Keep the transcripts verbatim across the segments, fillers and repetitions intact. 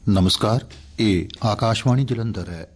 नमस्कार, ये आकाशवाणी जलंधर है।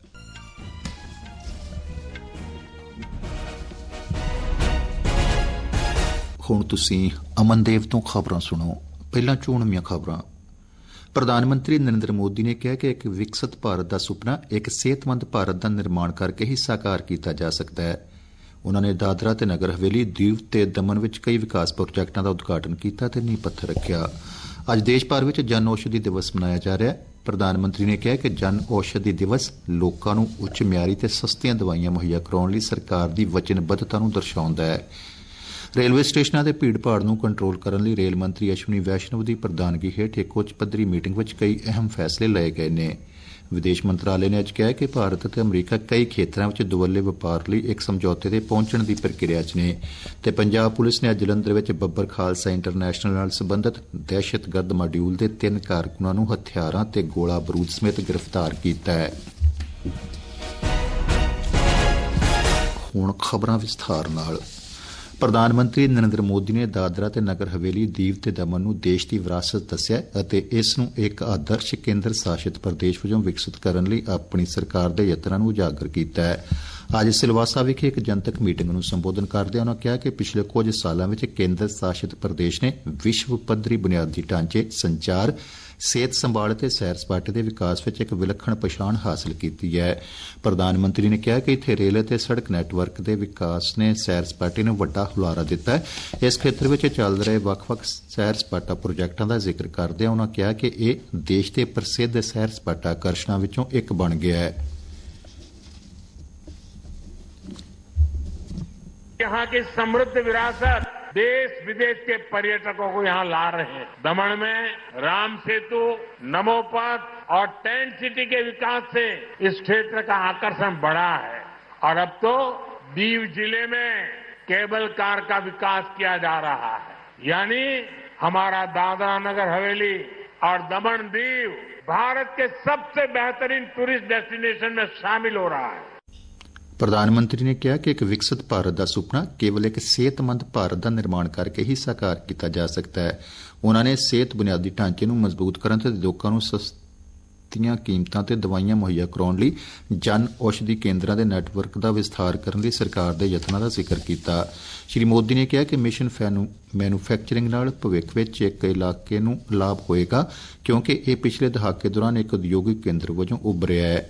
हुण तुसीं अमनदेव तो खबरां सुणो। पहलां चोणवीआं खबरां। प्रधानमंत्री नरेंद्र मोदी ने कहा कि एक विकसित भारत का सुपना एक सेहतमंद भारत का निर्माण करके ही साकार किया जा सकता है। उन्होंने दादरा ते नगर हवेली, दीव ते दमन विच कई विकास प्रोजेक्टां का उद्घाटन किया ते नींह पत्थर रखिया। अज देश भर में जन औषधि दिवस मनाया जा रहा है। प्रधानमंत्री ने कहा कि जन औषधि दिवस लोगों को उच्च म्यारी ते सस्तियां दवाइयां मुहैया कराने लई सरकार की वचनबद्धता नूं दर्शाउंदा है। रेलवे स्टेशनों के भीड़ भाड़ नूं कंट्रोल करने लई रेल मंत्री अश्विनी वैष्णव की प्रधानगी हेठ एक उच्च पद्धरी मीटिंग में कई अहम फैसले लए गए ने। विदेश मंत्रालय ने अज कहा कि भारत ते अमरीका कई खेत्रों में दुवल्ले व्यापार लई एक समझौते ते पहुंचण की प्रक्रिया च ने ते पंजाब पुलिस ने अज जलंधर में बब्बर खालसा इंटरनेशनल नाल संबंधित दहशतगर्द मॉड्यूल के तीन कारकुनां नूं हथियारां ते गोला बरूद समेत गिरफ्तार किया है। हुण खबरां विस्तार नाल। प्रधानमंत्री नरेंद्र मोदी ने दादरा ते नगर हवेली, दीव ते दमन नूं देश की विरासत दस्सिआ अते इस नूं एक आदर्श केंद्र शासित प्रदेश वजों विकसित करने लई अपनी सरकार दे यत्नां नूं उजागर कीता है। अज सिलवासा विखे एक जनतक मीटिंग नूं संबोधन करदे उन्होंने कहा कि पिछले कुछ सालों में केंद्र शासित प्रदेश ने विश्व पद्धरी बुनियादी ढांचे, संचार, सेहत संभाल ते सैर सपाटे के विकास में एक विलक्षण पछाण हासिल की है। प्रधानमंत्री ने कहा कि इत्थे रेल ते सड़क नैटवर्क के विकास ने सैर सपाटे नूं वड्डा हुलारा दिता है। इस खेत्र में चल रहे वक्-वक् सैर सपाटा प्रोजेक्टां का जिक्र करदे उन्होंने कहा कि यह देश के प्रसिद्ध सैर सपाटा आकर्षणों विचों एक बन गया है। यहाँ की समृद्ध विरासत देश विदेश के पर्यटकों को यहाँ ला रहे हैं। दमन में राम सेतु, नमोपथ और टेंट सिटी के विकास से इस क्षेत्र का आकर्षण बढ़ा है और अब तो दीव जिले में केबल कार का विकास किया जा रहा है। यानी हमारा दादरा नगर हवेली और दमन दीव भारत के सबसे बेहतरीन टूरिस्ट डेस्टिनेशन में शामिल हो रहा है। प्रधानमंत्री ने कहा कि एक विकसित भारत का सुपना केवल एक सेहतमंद भारत का निर्माण करके ही साकार किया जा सकता है। उन्होंने सेहत बुनियादी ढांचे नूं मजबूत करने ते लोकां नूं सस्तियां कीमतां ते दवाइयां मुहैया कराउण लई जन औषधि केंद्रां दे नैटवर्क का विस्तार करने लई सरकार दे यत्नां दा जिक्र किया। श्री मोदी ने कहा कि मिशन मैन्युफैक्चरिंग नाल भविख विच एक इलाके नूं लाभ होएगा क्योंकि यह पिछले दहाके दौरान एक उद्योगिक केंद्र वजों उभरिआ है।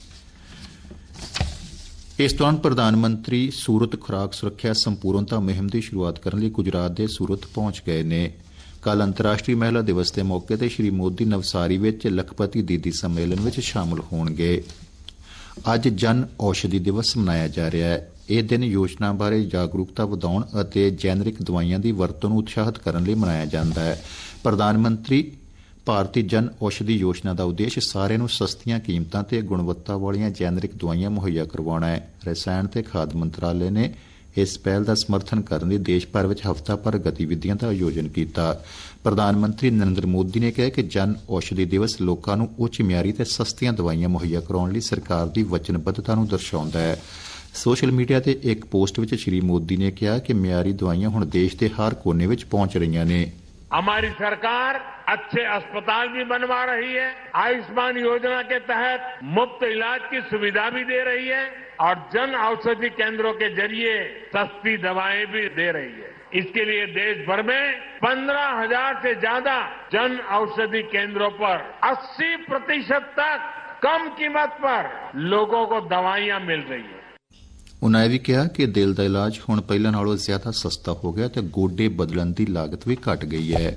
इस दौरान प्रधानमंत्री सूरत खुराक सुरक्षा संपूर्णता मुहिम की शुरुआत करने लई गुजरात के सूरत पहुंच गए ने। कल अंतर्राष्ट्रीय महिला दिवस के मौके पर श्री मोदी नवसारी में लखपति दीदी सम्मेलन में शामिल होणगे। अज जन औषधि दिवस मनाया जा रहा है। यह दिन योजना बारे जागरूकता वधाउण अते जैनरिक दवाइयां की वरतों नूं उत्साहित करने लई मनाया जाता है। प्रधानमंत्री भारतीय जन औषधि योजना का उद्देश्य सारे नूं सस्तियां कीमतां ते गुणवत्ता वालियां जैनरिक दवाइयां मुहैया करवाउणा है। रसायन ते खाद मंत्रालय ने इस पहल का समर्थन करने लई देश भर में हफ्ता भर गतिविधियों का आयोजन किया। प्रधानमंत्री नरेंद्र मोदी ने कहा कि जन औषधि दिवस लोगों नूं उच्च म्यारी ते सस्तियां दवाइयां मुहैया कराउण लई सरकार की वचनबद्धता नूं दर्शाउंदा है। सोशल मीडिया ते एक पोस्ट में श्री मोदी ने कहा कि म्यारी दवाइयां हुण देश के हर कोने में पहुंच रही ने। हमारी सरकार अच्छे अस्पताल भी बनवा रही है, आयुष्मान योजना के तहत मुफ्त इलाज की सुविधा भी दे रही है और जन औषधि केंद्रों के जरिए सस्ती दवाएं भी दे रही है। इसके लिए देश भर में पंद्रह हजार से ज्यादा जन औषधि केंद्रों पर अस्सी प्रतिशत तक कम कीमत पर लोगों को दवाइयां मिल रही है। उन्होंने भी कहा कि दिल का इलाज हुण पहले नालों ज्यादा सस्ता हो गया तो गोडे बदलने की लागत भी घट गई है।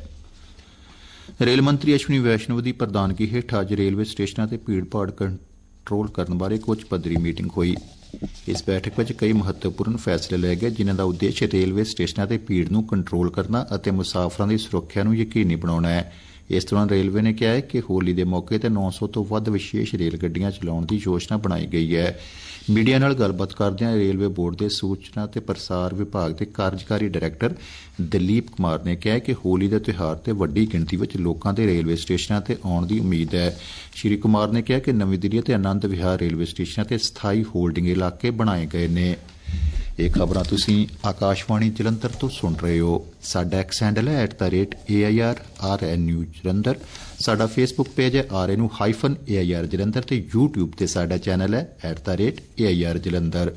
रेल मंत्री अश्विनी वैष्णव की प्रधानगी हेठ अज रेलवे स्टेशनों से भीड़ भाड़ कंट्रोल करने बारे एक उच्च पद्धरी मीटिंग हुई। इस बैठक में कई महत्वपूर्ण फैसले लए गए जिन्हां दा उद्देश्य रेलवे स्टेशनों से भीड़ नूं कंट्रोल करना और मुसाफरां की सुरक्षा नूं यकीनी बनाउणा है। इस दौरान रेलवे ने कहा है कि होली के मौके पर नौ सौ तो वध विशेष रेलगड्डियां चलाउण की योजना बनाई गई है। मीडिया नाल गलबात करदिआं रेलवे बोर्ड के सूचना ते प्रसार विभाग के कार्यकारी डायरैक्टर दलीप कुमार ने कहा कि होली के त्यौहार ते वड्डी गिणती विच लोकां दे रेलवे स्टेशनां ते आउण दी उम्मीद है। श्री कुमार ने कहा कि नवीं दिल्ली ते आनंद विहार रेलवे स्टेशनां ते स्थाई होल्डिंग इलाके बनाए गए ने। ਇਹ ਖਬਰਾਂ ਤੁਸੀਂ ਆਕਾਸ਼ਵਾਣੀ ਜਲੰਧਰ ਤੋਂ ਸੁਣ ਰਹੇ ਹੋ। ਸਾਡਾ ਐਕਸ ਹੈਂਡਲ ਹੈ at the rate A I R R N news Jalandhar. ਸਾਡਾ ਫੇਸਬੁੱਕ ਪੇਜ ਹੈ R N U hyphen A I R Jalandhar ਤੇ ਯੂਟਿਊਬ ਤੇ ਸਾਡਾ ਚੈਨਲ ਹੈ at the rate A I R Jalandhar.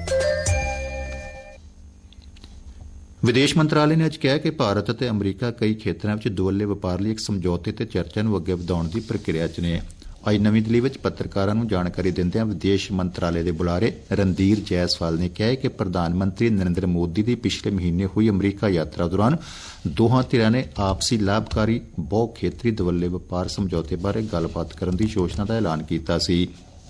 ਵਿਦੇਸ਼ ਮੰਤਰਾਲੇ ਨੇ ਅੱਜ ਕਿਹਾ ਕਿ ਭਾਰਤ ਅਤੇ ਅਮਰੀਕਾ ਕਈ ਖੇਤਰਾਂ ਵਿੱਚ ਦੁਵੱਲੇ ਵਪਾਰ ਲਈ ਇੱਕ ਸਮਝੌਤੇ ਤੇ ਚਰਚਾ ਨੂੰ ਅੱਗੇ ਵਧਾਉਣ ਦੀ ਪ੍ਰਕਿਰਿਆ 'ਚ ਨੇ। ਅੱਜ ਨਵੀਂ ਦਿੱਲੀ ਵਿੱਚ ਪੱਤਰਕਾਰਾਂ ਨੂੰ ਜਾਣਕਾਰੀ ਦਿੰਦਿਆਂ ਵਿਦੇਸ਼ ਮੰਤਰਾਲੇ ਦੇ ਬੁਲਾਰੇ ਰਣਧੀਰ ਜੈਸਵਾਲ ਨੇ ਕਿਹਾ ਕਿ ਪ੍ਰਧਾਨ ਮੰਤਰੀ ਨਰਿੰਦਰ ਮੋਦੀ ਦੀ ਪਿਛਲੇ ਮਹੀਨੇ ਹੋਈ ਅਮਰੀਕਾ ਯਾਤਰਾ ਦੌਰਾਨ ਦੋਹਾਂ ਧਿਰਾਂ ਨੇ ਆਪਸੀ ਲਾਭਕਾਰੀ ਬਹੁ ਖੇਤਰੀ ਦੁਵੱਲੇ ਵਪਾਰ ਸਮਝੌਤੇ ਬਾਰੇ ਗੱਲਬਾਤ ਕਰਨ ਦੀ ਯੋਜਨਾ ਦਾ ਐਲਾਨ ਕੀਤਾ ਸੀ।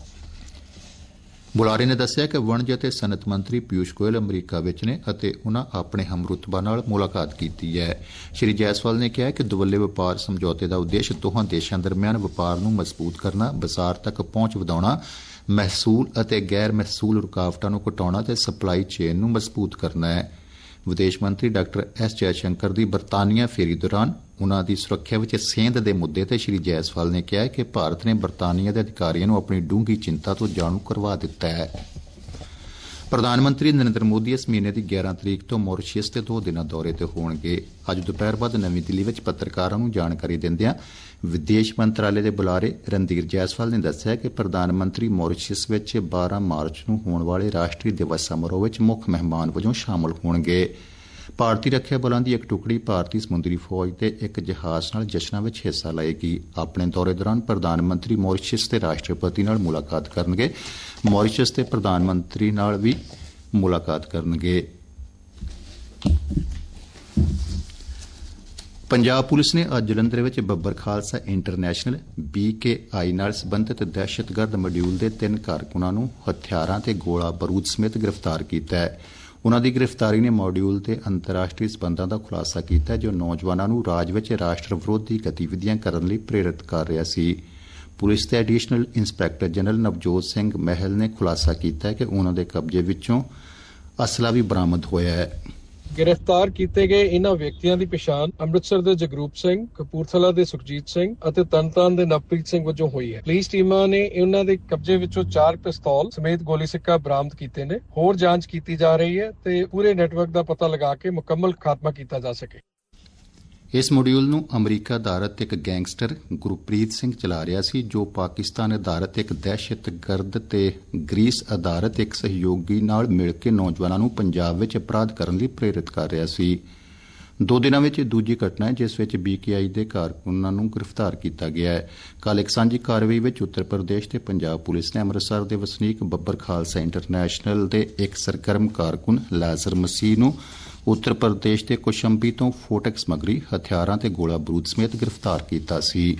ਬੁਲਾਰੇ ਨੇ ਦੱਸਿਆ ਕਿ ਵਣਜ ਅਤੇ ਸਨਅਤ ਮੰਤਰੀ ਪਿਊਸ਼ ਗੋਇਲ ਅਮਰੀਕਾ ਵਿੱਚ ਨੇ ਅਤੇ ਉਨ੍ਹਾਂ ਆਪਣੇ ਹਮਰੁਤਬਾ ਨਾਲ ਮੁਲਾਕਾਤ ਕੀਤੀ ਹੈ। ਸ਼੍ਰੀ ਜੈਸਵਾਲ ਨੇ ਕਿਹਾ ਕਿ ਦੁਵੱਲੇ ਵਪਾਰ ਸਮਝੌਤੇ ਦਾ ਉਦੇਸ਼ ਦੋਹਾਂ ਦੇਸ਼ਾਂ ਦਰਮਿਆਨ ਵਪਾਰ ਨੂੰ ਮਜ਼ਬੂਤ ਕਰਨਾ, ਬਾਜ਼ਾਰ ਤੱਕ ਪਹੁੰਚ ਵਧਾਉਣਾ, ਮਹਿਸੂਲ ਅਤੇ ਗੈਰ ਮਹਿਸੂਲ ਰੁਕਾਵਟਾਂ ਨੂੰ ਘਟਾਉਣਾ ਅਤੇ ਸਪਲਾਈ ਚੇਨ ਨੂੰ ਮਜ਼ਬੂਤ ਕਰਨਾ ਹੈ। ਵਿਦੇਸ਼ ਮੰਤਰੀ ਡਾ ਐਸ ਜੈਸ਼ੰਕਰ ਦੀ ਬਰਤਾਨੀਆ ਫੇਰੀ ਦੌਰਾਨ ਉਨ੍ਹਾਂ ਦੀ ਸੁਰੱਖਿਆ ਵਿੱਚ ਸੇਂਧ ਦੇ ਮੁੱਦੇ ਤੇ ਸ਼੍ਰੀ ਜੈਸਵਾਲ ਨੇ ਕਿਹਾ ਕਿ ਭਾਰਤ ਨੇ ਬਰਤਾਨੀਆ ਦੇ ਅਧਿਕਾਰੀਆਂ ਨੂੰ ਆਪਣੀ ਡੂੰਘੀ ਚਿੰਤਾ ਤੋਂ ਜਾਣੂ ਕਰਵਾ ਦਿੱਤਾ ਹੈ। ਪ੍ਰਧਾਨ ਮੰਤਰੀ ਨਰਿੰਦਰ ਮੋਦੀ ਇਸ ਮਹੀਨੇ ਦੀ ਗਿਆਰਾਂ ਤਰੀਕ ਤੋਂ ਮੌਰੀਸ਼ੀਅਸ ਦੇ ਦੋ ਦਿਨਾਂ ਦੌਰੇ ਤੇ ਹੋਣਗੇ। ਅੱਜ ਦੁਪਹਿਰ ਬਾਅਦ ਨਵੀਂ ਦਿੱਲੀ ਵਿੱਚ ਪੱਤਰਕਾਰਾਂ ਨੂੰ ਜਾਣਕਾਰੀ ਦਿੰਦਿਆਂ ਵਿਦੇਸ਼ ਮੰਤਰਾਲੇ ਦੇ ਬੁਲਾਰੇ ਰਣਧੀਰ ਜੈਸਵਾਲ ਨੇ ਦੱਸਿਆ ਕਿ ਪ੍ਰਧਾਨ ਮੰਤਰੀ ਮੌਰੀਸ਼ੀਅਸ ਵਿੱਚ ਬਾਰਾਂ ਮਾਰਚ ਨੂੰ ਹੋਣ ਵਾਲੇ ਰਾਸ਼ਟਰੀ ਦਿਵਸ ਸਮਾਰੋਹ ਵਿੱਚ ਮੁੱਖ ਮਹਿਮਾਨ ਵਜੋਂ ਸ਼ਾਮਲ ਹੋਣਗੇ। ਭਾਰਤੀ ਰੱਖਿਆ ਬਲਾਂ ਦੀ ਇੱਕ ਟੁਕੜੀ ਭਾਰਤੀ ਸਮੁੰਦਰੀ ਫੌਜ ਦੇ ਇੱਕ ਜਹਾਜ਼ ਨਾਲ ਜਸ਼ਨਾਂ ਵਿੱਚ ਹਿੱਸਾ ਲਏਗੀ। ਆਪਣੇ ਦੌਰੇ ਦੌਰਾਨ ਪ੍ਰਧਾਨ ਮੰਤਰੀ ਮੌਰੀਸ਼ੀਅਸ ਦੇ ਰਾਸ਼ਟਰਪਤੀ ਨਾਲ ਮੁਲਾਕਾਤ ਕਰਨਗੇ। ਮੌਰੀਸ਼ੀਅਸ ਦੇ ਪ੍ਰਧਾਨ ਮੰਤਰੀ ਨਾਲ ਵੀ ਮੁਲਾਕਾਤ ਕਰਨਗੇ। ਪੰਜਾਬ ਪੁਲਿਸ ਨੇ ਅੱਜ ਜਲੰਧਰ ਵਿੱਚ Babbar Khalsa international B K I ਨਾਲ ਸਬੰਧਤ ਦਹਿਸ਼ਤਗਰਦ ਮੋਡਿਊਲ ਦੇ ਤਿੰਨ ਕਾਰਕੁਨਾਂ ਨੂੰ ਹਥਿਆਰਾਂ ਤੇ ਗੋਲਾ ਬਾਰੂਦ ਸਮੇਤ ਗ੍ਰਿਫਤਾਰ ਕੀਤਾ ਹੈ। ਉਨ੍ਹਾਂ ਦੀ ਗ੍ਰਿਫਤਾਰੀ ਨੇ ਮੋਡਿਊਲ ਤੇ ਅੰਤਰਰਾਸ਼ਟਰੀ ਸਬੰਧਾਂ ਦਾ ਖੁਲਾਸਾ ਕੀਤਾ ਜੋ ਨੌਜਵਾਨਾਂ ਨੂੰ ਰਾਜ ਵਿੱਚ ਰਾਸ਼ਟਰ ਵਿਰੋਧੀ ਗਤੀਵਿਧੀਆਂ ਕਰਨ ਲਈ ਪ੍ਰੇਰਿਤ ਕਰ ਰਿਹਾ ਸੀ। ਪੁਲਿਸ ਦੇ additional inspector general Navjot Singh Mahal ਨੇ ਖੁਲਾਸਾ ਕੀਤਾ ਕਿ ਉਨ੍ਹਾਂ ਦੇ ਕਬਜ਼ੇ ਵਿੱਚੋਂ ਅਸਲਾ ਵੀ ਬਰਾਮਦ ਹੋਇਆ ਹੈ। ਗ੍ਰਿਫਤਾਰ ਕੀਤੇ ਗਏ ਇਨ੍ਹਾਂ ਵਿਅਕਤੀਆਂ ਦੀ ਪਛਾਣ ਅੰਮ੍ਰਿਤਸਰ ਦੇ ਜਗਰੂਪ ਸਿੰਘ, ਕਪੂਰਥਲਾ ਦੇ ਸੁਖਜੀਤ ਸਿੰਘ ਅਤੇ ਤਰਨਤਾਰਨ ਦੇ ਨਵਪ੍ਰੀਤ ਸਿੰਘ ਵਜੋਂ ਹੋਈ ਹੈ। ਪੁਲਿਸ ਟੀਮਾਂ ਨੇ ਇਨ੍ਹਾਂ ਦੇ ਕਬਜ਼ੇ ਵਿੱਚੋਂ ਚਾਰ ਪਿਸਤੌਲ ਸਮੇਤ ਗੋਲੀ ਸਿੱਕਾ ਬਰਾਮਦ ਕੀਤੇ ਨੇ। ਹੋਰ ਜਾਂਚ ਕੀਤੀ ਜਾ ਰਹੀ ਹੈ ਤੇ ਪੂਰੇ ਨੈਟਵਰਕ ਦਾ ਪਤਾ ਲਗਾ ਕੇ ਮੁਕੰਮਲ ਖਾਤਮਾ ਕੀਤਾ ਜਾ ਸਕੇ। ਇਸ ਮੋਡਿਊਲ ਨੂੰ ਅਮਰੀਕਾ ਆਧਾਰਿਤ ਇੱਕ ਗੈਂਗਸਟਰ ਗੁਰਪ੍ਰੀਤ ਸਿੰਘ ਚਲਾ ਰਿਹਾ ਸੀ ਜੋ ਪਾਕਿਸਤਾਨ ਆਧਾਰਿਤ ਇੱਕ ਦਹਿਸ਼ਤਗਰਦ ਤੇ ਗ੍ਰੀਸ ਆਧਾਰਿਤ ਇੱਕ ਸਹਿਯੋਗੀ ਨਾਲ ਮਿਲ ਕੇ ਨੌਜਵਾਨਾਂ ਨੂੰ ਪੰਜਾਬ ਵਿੱਚ ਅਪਰਾਧ ਕਰਨ ਲਈ ਪ੍ਰੇਰਿਤ ਕਰ ਰਿਹਾ ਸੀ। ਦੋ ਦਿਨਾਂ ਵਿੱਚ ਦੂਜੀ ਘਟਨਾ ਹੈ ਜਿਸ ਵਿੱਚ ਬੀ ਕੇ ਆਈ ਦੇ ਕਾਰਕੁਨਾਂ ਨੂੰ ਗ੍ਰਿਫਤਾਰ ਕੀਤਾ ਗਿਆ ਹੈ। ਕੱਲ੍ਹ ਇੱਕ ਸਾਂਝੀ ਕਾਰਵਾਈ ਵਿੱਚ ਉੱਤਰ ਪ੍ਰਦੇਸ਼ ਤੇ ਪੰਜਾਬ ਪੁਲਿਸ ਨੇ ਅੰਮ੍ਰਿਤਸਰ ਦੇ ਵਸਨੀਕ ਬੱਬਰ ਖਾਲਸਾ ਇੰਟਰਨੈਸ਼ਨਲ ਦੇ ਇੱਕ ਸਰਗਰਮ ਕਾਰਕੁਨ ਲਾਜ਼ਰ ਮਸੀਹ ਨੂੰ ਉੱਤਰ ਪ੍ਰਦੇਸ਼ ਦੇ ਕੋਸ਼ੰਬੀ ਤੋਂ ਫੋਟਕ ਸਮੱਗਰੀ, ਹਥਿਆਰਾਂ ਤੇ ਗੋਲਾ ਬਾਰੂਦ ਸਮੇਤ ਗ੍ਰਿਫਤਾਰ ਕੀਤਾ ਸੀ।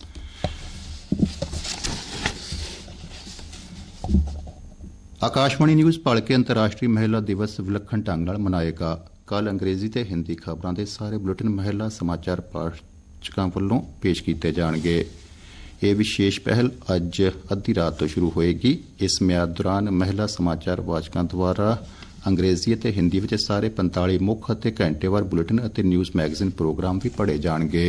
ਆਕਾਸ਼ਵਾਣੀ ਨਿਊਜ਼ ਭਲਕੇ ਅੰਤਰਰਾਸ਼ਟਰੀ ਮਹਿਲਾ ਦਿਵਸ ਵਿਲੱਖਣ ਢੰਗ ਨਾਲ ਮਨਾਏਗਾ। ਕੱਲ੍ਹ ਅੰਗਰੇਜ਼ੀ ਤੇ ਹਿੰਦੀ ਖਬਰਾਂ ਦੇ ਸਾਰੇ ਬੁਲੇਟਿਨ ਮਹਿਲਾ ਸਮਾਚਾਰ ਪਾਠਕਾਂ ਵੱਲੋਂ ਪੇਸ਼ ਕੀਤੇ ਜਾਣਗੇ। ਇਹ ਵਿਸ਼ੇਸ਼ ਪਹਿਲ ਅੱਜ ਅੱਧੀ ਰਾਤ ਤੋਂ ਸ਼ੁਰੂ ਹੋਏਗੀ। ਇਸ ਮਿਆਦ ਦੌਰਾਨ ਮਹਿਲਾ ਸਮਾਚਾਰ ਵਾਚਕਾਂ ਦੁਆਰਾ ਅੰਗਰੇਜ਼ੀ ਅਤੇ ਹਿੰਦੀ ਵਿੱਚ ਸਾਰੇ ਪੰਤਾਲੀ ਮੁੱਖ ਅਤੇ ਘੰਟੇਵਾਰ ਬੁਲੇਟਿਨ ਅਤੇ ਨਿਊਜ਼ ਮੈਗਜ਼ੀਨ ਪ੍ਰੋਗਰਾਮ ਵੀ ਪੜ੍ਹੇ ਜਾਣਗੇ।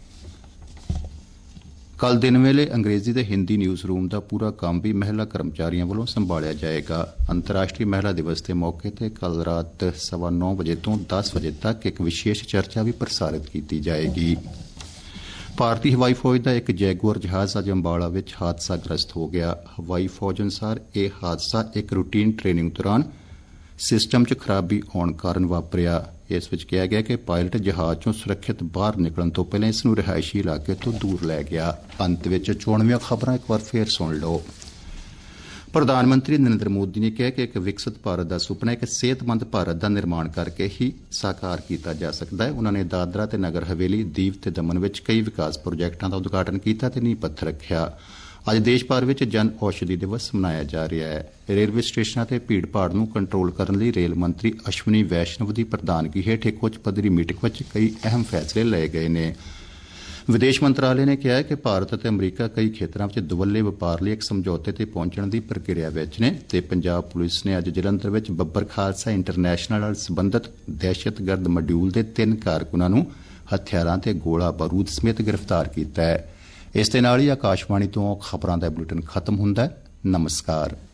ਕੱਲ੍ਹ ਦਿਨ ਵੇਲੇ ਅੰਗਰੇਜ਼ੀ ਤੇ ਹਿੰਦੀ ਨਿਊਜ਼ ਰੂਮ ਦਾ ਪੂਰਾ ਕੰਮ ਵੀ ਮਹਿਲਾ ਕਰਮਚਾਰੀਆਂ ਵੱਲੋਂ ਸੰਭਾਲਿਆ ਜਾਏਗਾ। ਅੰਤਰਰਾਸ਼ਟਰੀ ਮਹਿਲਾ ਦਿਵਸ ਦੇ ਮੌਕੇ ਤੇ ਕੱਲ੍ਹ ਰਾਤ ਸਵਾ ਨੌ ਵਜੇ ਤੋਂ ਦਸ ਵਜੇ ਤੱਕ ਇੱਕ ਵਿਸ਼ੇਸ਼ ਚਰਚਾ ਵੀ ਪ੍ਰਸਾਰਿਤ ਕੀਤੀ ਜਾਏਗੀ। ਭਾਰਤੀ ਹਵਾਈ ਫੌਜ ਦਾ ਇੱਕ ਜੈਗੁਆਰ ਜਹਾਜ਼ ਅੱਜ ਅੰਬਾਲਾ ਵਿੱਚ ਹਾਦਸਾਗ੍ਰਸਤ ਹੋ ਗਿਆ। ਹਵਾਈ ਫੌਜ ਅਨੁਸਾਰ ਇਹ ਹਾਦਸਾ ਇੱਕ ਰੂਟੀਨ ਟ੍ਰੇਨਿੰਗ ਦੌਰਾਨ ਸਿਸਟਮ 'ਚ ਖਰਾਬੀ ਆਉਣ ਕਾਰਨ ਵਾਪਰਿਆ। ਇਸ ਵਿੱਚ ਕਿਹਾ ਗਿਆ ਕਿ ਪਾਇਲਟ ਜਹਾਜ਼ 'ਚੋਂ ਸੁਰੱਖਿਅਤ ਬਾਹਰ ਨਿਕਲਣ ਤੋਂ ਪਹਿਲਾਂ ਇਸ ਨੂੰ ਰਿਹਾਇਸ਼ੀ ਇਲਾਕੇ ਤੋਂ ਦੂਰ ਲੈ ਗਿਆ। ਅੰਤ ਵਿੱਚ ਚੋਣਵੀਆਂ ਖਬਰਾਂ ਇੱਕ ਵਾਰ ਫੇਰ ਸੁਣ ਲਓ। ਪ੍ਰਧਾਨ ਮੰਤਰੀ ਨਰਿੰਦਰ ਮੋਦੀ ਨੇ ਕਿਹਾ ਕਿ ਇੱਕ ਵਿਕਸਿਤ ਭਾਰਤ ਦਾ ਸੁਪਨਾ ਇੱਕ ਸਿਹਤਮੰਦ ਭਾਰਤ ਦਾ ਨਿਰਮਾਣ ਕਰਕੇ ਹੀ ਸਾਕਾਰ ਕੀਤਾ ਜਾ ਸਕਦਾ ਹੈ। ਉਨ੍ਹਾਂ ਨੇ ਦਾਦਰਾ ਤੇ ਨਗਰ ਹਵੇਲੀ, ਦੀਵ ਤੇ ਦਮਨ ਵਿੱਚ ਕਈ ਵਿਕਾਸ ਪ੍ਰੋਜੈਕਟਾਂ ਦਾ ਉਦਘਾਟਨ ਕੀਤਾ ਤੇ ਨੀਂਹ ਪੱਥਰ ਰੱਖਿਆ। ਅੱਜ ਦੇਸ਼ ਭਰ ਵਿੱਚ ਜਨ ਔਸ਼ਧੀ ਦਿਵਸ ਮਨਾਇਆ ਜਾ ਰਿਹਾ ਹੈ। ਰੇਲਵੇ ਸਟੇਸ਼ਨਾਂ ਤੇ ਭੀੜ ਭਾੜ ਨੂੰ ਕੰਟਰੋਲ ਕਰਨ ਲਈ ਰੇਲ ਮੰਤਰੀ ਅਸ਼ਵਨੀ ਵੈਸ਼ਨਵ ਦੀ ਪ੍ਰਧਾਨਗੀ ਹੇਠ ਇੱਕ ਉੱਚ ਪੱਧਰੀ ਮੀਟਿੰਗ ਵਿੱਚ ਕਈ ਅਹਿਮ ਫੈਸਲੇ ਲਏ ਗਏ ਨੇ। ਵਿਦੇਸ਼ ਮੰਤਰਾਲੇ ਨੇ ਕਿਹਾ ਕਿ ਭਾਰਤ ਅਤੇ ਅਮਰੀਕਾ ਕਈ ਖੇਤਰਾਂ ਵਿੱਚ ਦੁਵੱਲੇ ਵਪਾਰ ਲਈ ਇੱਕ ਸਮਝੌਤੇ ਤੇ ਪਹੁੰਚਣ ਦੀ ਪ੍ਰਕਿਰਿਆ ਵਿੱਚ ਨੇ ਤੇ ਪੰਜਾਬ ਪੁਲਿਸ ਨੇ ਅੱਜ ਜਲੰਧਰ ਵਿੱਚ ਬੱਬਰ ਖਾਲਸਾ ਇੰਟਰਨੈਸ਼ਨਲ ਨਾਲ ਸਬੰਧਤ ਦਹਿਸ਼ਤਗਰਦ ਮੋਡਿਊਲ ਦੇ ਤਿੰਨ ਕਾਰਕੁਨਾਂ ਨੂੰ ਹਥਿਆਰਾਂ ਤੇ ਗੋਲਾ ਬਾਰੂਦ ਸਮੇਤ ਗ੍ਰਿਫਤਾਰ ਕੀਤਾ ਹੈ। ਇਸ ਦੇ ਨਾਲ ਹੀ ਆਕਾਸ਼ਵਾਣੀ ਤੋਂ ਖਬਰਾਂ ਦਾ ਬੁਲੇਟਿਨ ਖਤਮ ਹੁੰਦਾ ਹੈ। ਨਮਸਕਾਰ।